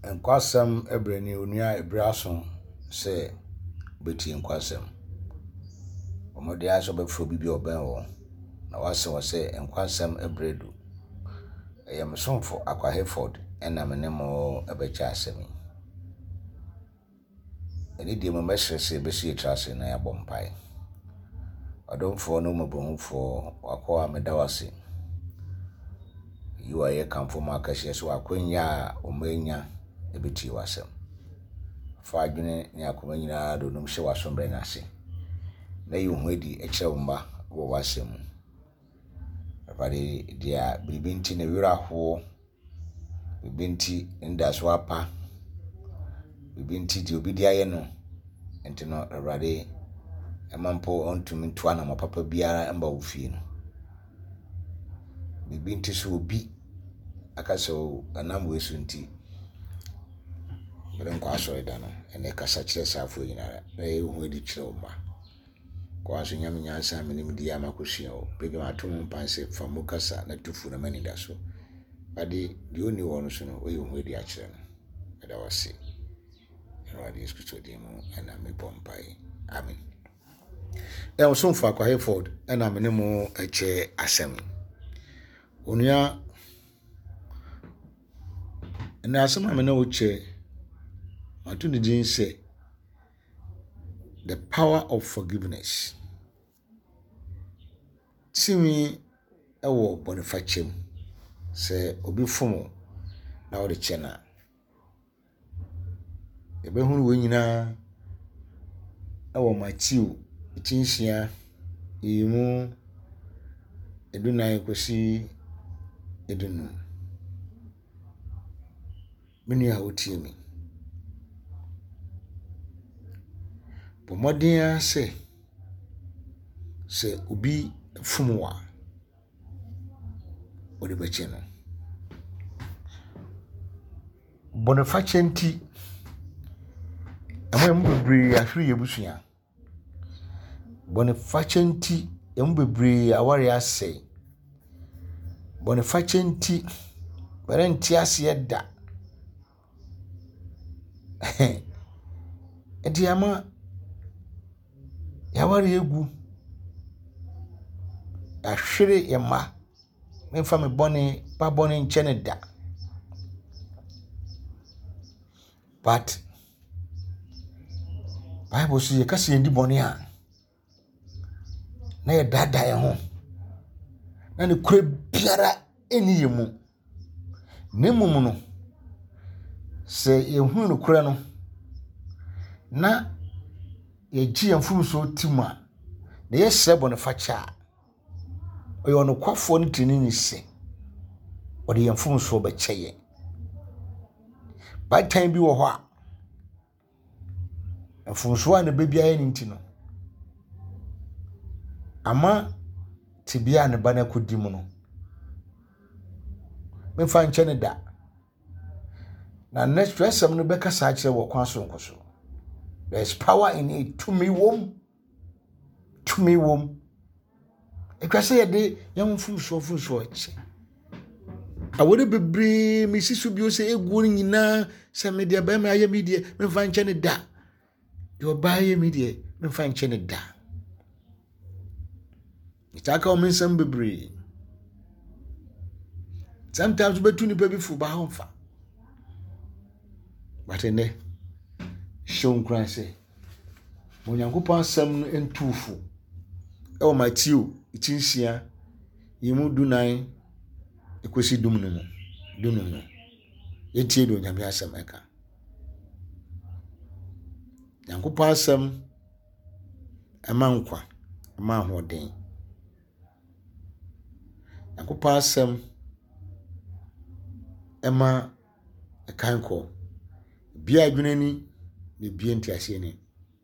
Nkwasem ebrani onua ebraso se beti nkwasem. Omode aso befro bibi oben wo. Na wase wase nkwasem ebredu. Eyemsonfo Akwa Hereford ena menemo ebecha asemi. Eni di mo mesrese besi etrase na ya bompai. Adomfo no mabonfo wakwa medawase. You are kamfo makashe so akwanya omenya ebeti wasem. Fa adwene ne akoma nyina do nom hye wasombre na ase. Na yi hu edi ekye mba wo wasem. Abade dia bibinti ne wira ho. Bibinti ndaso apa. Bibinti di obi dia ye no. Enti no awrade emampo ontumi ntoa na mapapa biara emba wo fie no. Bibinti so obi akaso anam wesu nti beren kwa so eda no ene kasa kire safo nyinara na ye hu edi kire oma kwa so nyam nyansa menim di amakohia o pege matom mpanse famu kasa na tufu na mani da so ade di oni wono so no ye hu edi akire no eda wase ero Yesu Kristo di mu ana me pompai amen. Osomfo Akwa Hereford ena menemo eche asem onua na asem amena oche atu ne din say the power of forgiveness. Timi ewo bonifachem se obi fomo na wo de chena ebe hunu we nyina ewo Matthew tinsia yimu edunai kwesi edunu menu ya otiemi pomodia se obi fumwa odi becheno bonifacenti amwe mbebre ahwe yebusua bonifacenti embebre aware ase bonifacenti parenti ase da ediama yawari egu ahwere yema memfa me bone pa bone nchene da but Bible says ye kase ndi bone a na ye dada ye ho na ne kure biara eni ye mu nemum no se ye hu no kure no na ye gi yamfumso tima na ye hye bonifacha oyo no kwafo no tinini se odi yamfumso ba kyeye by time bi wo ho a yamfumso na bebia ye nti no ama tibia ne bana kodi mu no memfa nche ne da na next resem no beka sa kire wo kwaso nkoso. There's power in it. To me wom. Ekwase ye de yam funso eche. Awore bebre misisu bi o se egu nyina se media ba ma aye media me fa nche ne da. Yo ba aye media me fa nche ne da. Itaka o mensam bebre. Sometimes betu ni pebi fu ba honfa. But ene show nkranse monyankopon asem no entufu e o Matthew itinsia yimu dunan ekosi dumnu yetie do nyame asem eka nyankopon asem amankwa ama hoden nyankopon asem ema ekanko bia adwunani ne bia ntiase ni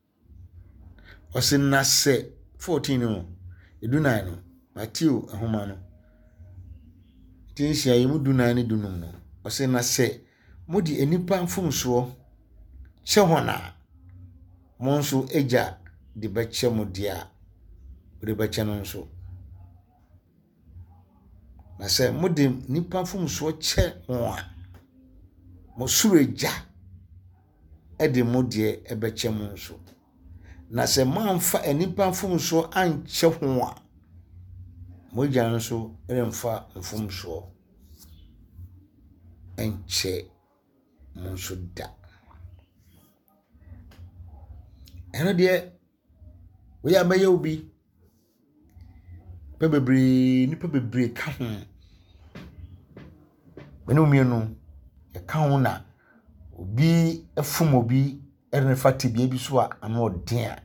osinna se 14 no edunan no Matthew ahoma no tinsia yimu dunan ne dunum no osinna se modi enipa mfumso che hona monso eja de beche modia de beche no nso na se modi nipa mfumso che ho a mo sureja ede mo de ebeche mo nso na se manfa enipa mfom so anche ho a mo gya nso remfa mfom so enche mo nso da eno de we ya maye obi nipa bebre ka ho benu mienu e ka ho na obi efum obi erne fati bia bi so a ano den a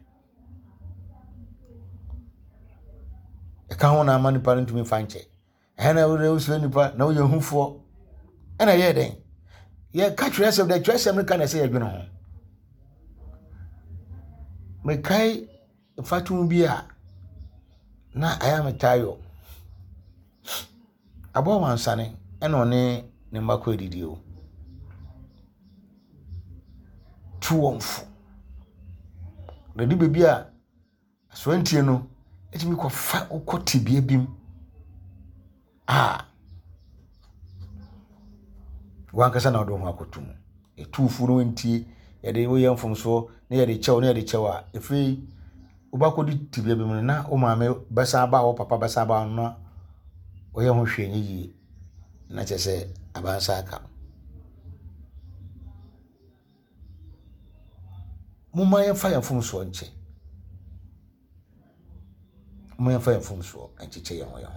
e ka ho na mani parent me fanche na we usle nipa na we yehufo na ye den ye ka twesem de twesem ka na se ye dwene ho me kai fatum bi a na aya metayo abo mansane ena one ne mbako edidi o tuwonfu redi bebi a aswantie no etimi ko fa okoti bia bim wankasa na odo ho akotum etufu no ntie yede wo yemfom so na yede chew a efi ubakodi tibia bim na o maame basa ba wo papa basa ba no o ye ho hwenye yi na chese abansa aka mumma ye fa yemfom so nche mumma ye fa yemfom so enche ye ho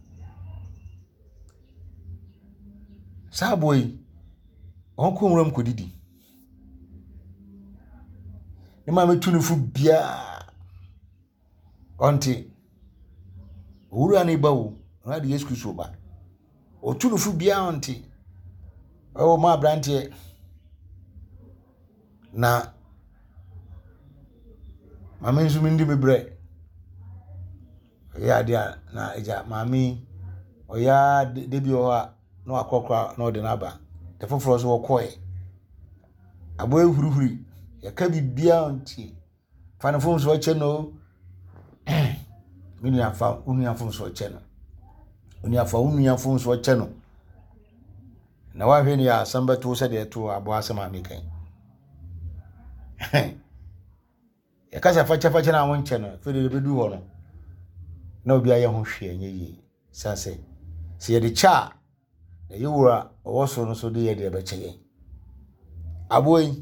saboy onko nwram kodidi ne ma metunufu bia onti owura ne bawo na de Yesu Kristo ba otunufu bia onti o ma brante na mama nsu mindi bebre ya dia na eja mami oya debi o ha no akokra no de na ba de foforo so wokoe abo ehurihuri ya ka bibia onti fana fom so che no mini afa unu afom so che no unu afom so che no na wa hwe ni ya samba to se de to abo asema mi kan ya kasa facha na won che no fe de bedu ho no na obi aye ho hwe enye yi sase se ye de cha na yewura owoso no so de ye de be che aboyi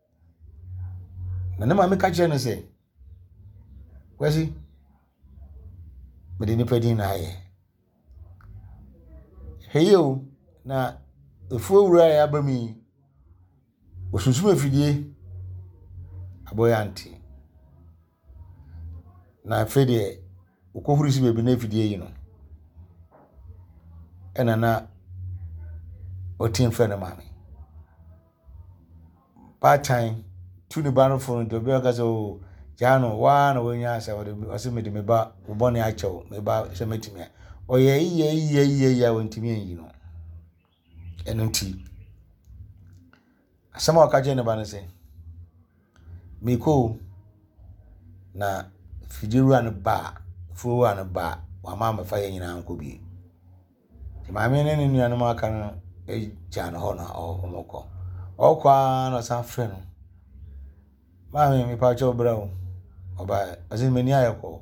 na ma me ka che no se kwasi medini pedin na ye heyo na efu owura ya bami osunsum afidie aboyi anti na fede ukohuru si bebi na afidie yi no ena na otin fe na mami part time tuni bano phone do be okazo jano wa na wonya asa wose me ba ubone achew me ba se metimi oye ya wontimi yi no enunti asama okaje ne ba ne se miko na fidiru an ba fu an ba wa mama fa yin na anko bi ti mama ne ne nua no maka no e jano ho na o moko okwa no san fre no mama mi pa cho bra oba azin meni ayeko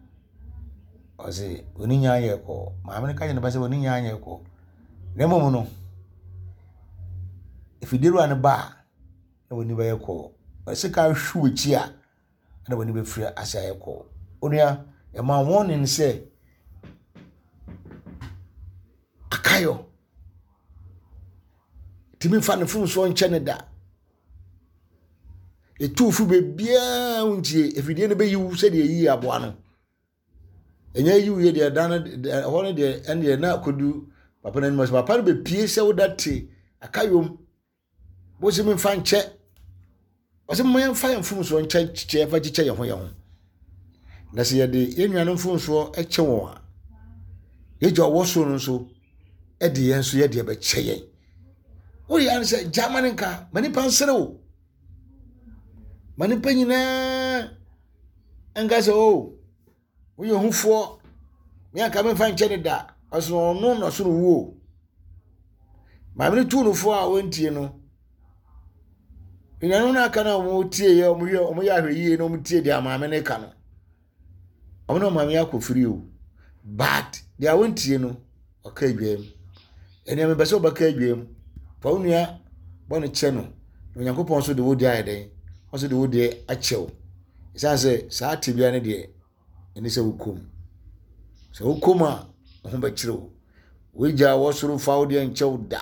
ozi oninya ayeko mama ne kaje ne ba se oninya ayeko nemo no ifidiru an ba na woni ba yeko sika hwu echi a na woni be firi asa ayeko onua e ma warning se akayo timi fa ne fun so nche ne da etufu be bia untie efidie ne be yiwu se de yi aboa no enya yiwu ye de da na ho de ene na kodu papa na nimo papa be pie se wodate akayom bo se me fa nche o se mo yan fa fun so nche che fa chiche ye ho na se ye de yenuanu fun so eche won a ye jo wo so no so e de yen so ye de be che yen o ya se Germany nka mani pansere o mani panyina engase o wo ye hufo me aka me fa nche de da oso no no so wo ma me tu no fo a wontie no Ina no aka na omo tie ye omo ya hwe no omo tie dia maame ne ka no. Omo no maame akofiri o. But dia wontie no oka adwam. Ene me beso baka adwam. Fa onua bone che no. Onyankopon so de wodi ayeden. Also de wodi achew. Isa se sa tibia ne de eni se wukom. So wukom a ho ba kire we ja wosoro fa wodi enchew da.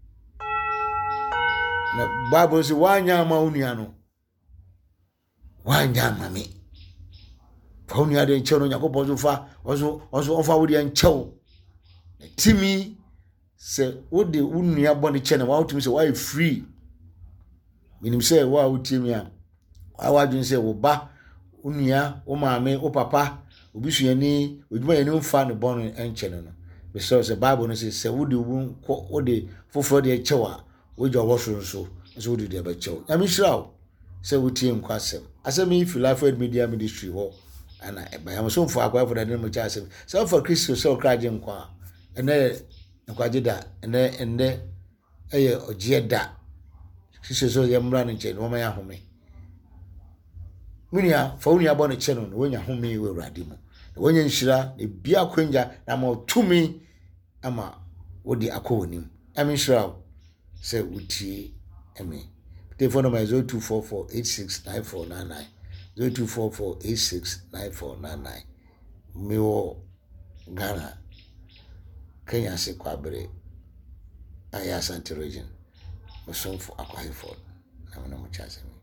Na Bible say wanya ma onua no. Wanya ma me. Fa onua de enchew no Yakobon so fa also fa wodi enchew. Timi se wodi onua bone che na wa utimi se why free. Minim se wa utimi a wa dwen se wo ba onua wo maame wo papa obisuani odwuma ye no fa ne bon enche no. Because the Bible no say wodi foforo de enchew a we jo woso so wodi de ba chew. Na me shiraw say wutie nkwasem. Asem if you life media ministry ho ana eba am so mfo akwa for the name cha asem. So for Christ so kraje nkwa ene nkwaje da ene eye ogie da. Christ so ye mra no nche no ma ya home. Munia fa unia bɔ ne che no wonya home we urade mu. Wonya nhyira e bia kwanja na ma tumi ama wodi akonim. Ami nhyira se utie emi. Telephone number is 0244869499. 0244869499. Miwo Ghana Kenya se kwabere aya Asante region. Musomfo Akwa Ifo. Na mo chase.